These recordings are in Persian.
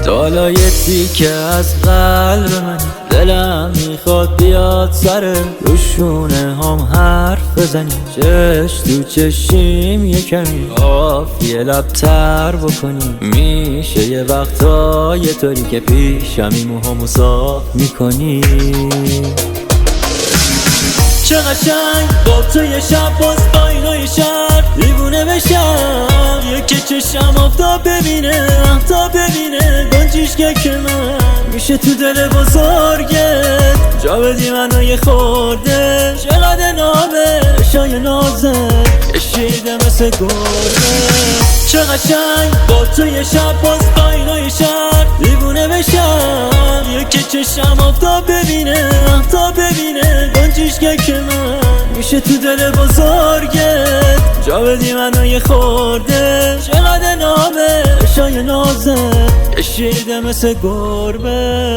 حالا یه تیکه از قلب من، دلم میخواد بیاد سر روشونه هم حرف بزنیم، چش تو چشیم یه کمی قافیه لب تر بکنیم. میشه یه وقتا یه طوری که پیشمی موهامو صاف میکنیم. چه قشنگ با تو یه شب باز آینای شهر دیوونه بشم، یکی چشم آفتاب ببینه آفتاب ببینه گنجیش که من میشه تو دل بزرگت جا بدی منو یه خورده. چقدر نامه شای نازه کشیده مثل گرده. چه قشنگ با تو یه شب باز آینای شهر دیوونه بشم، یکی چشم آفتاب ببینه آفتاب ببینه گنجیش که من میشه تو دل بزرگت جا بدی منو یه خورده. چقدر نامه شای نازه کشیده مثل گربه.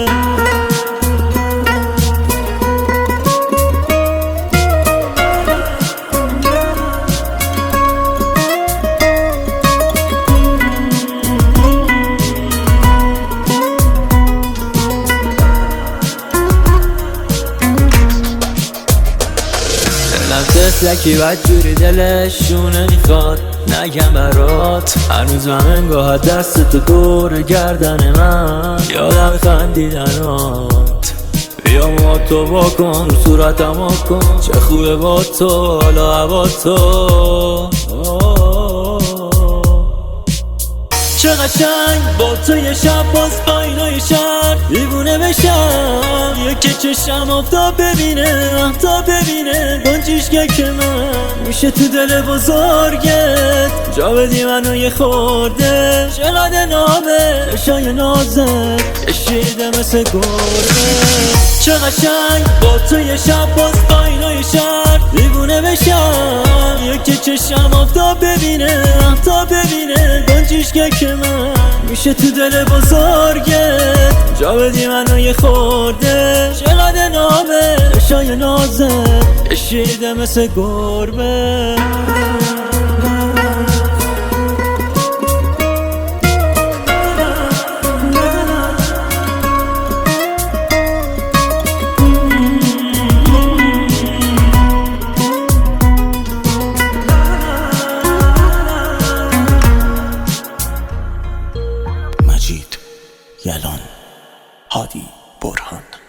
تفلکی بدجوری دلشونه میخواد نگم برات، هنوزم انگاه دست تو دور گردن من، یادم خندیدنات. بیا موهاتو بکن رو صورتم کن، چه خوبه با تو حالا هوا تو. چه قشنگ با تو یه شب باز آینای شهر دیوونه بشم، یکی چشم آفتاب ببینه آفتاب ببینه گنجیش که من میشه تو دل بزرگت جا بدی منو یه خورده. چقدر نامه شای نازه کشیده مثل گربه. چه قشنگ با تو یه شب باز آینای شهر دیوونه بشم، یکی چشم آفتاب ببینه آفتاب ببینه گنجیش که من میشه تو دل بزرگت جا بدی منو یه خورده. چقدر نامه شای نازه کشیده مثل گربه. مجید یلان، هادی برهان.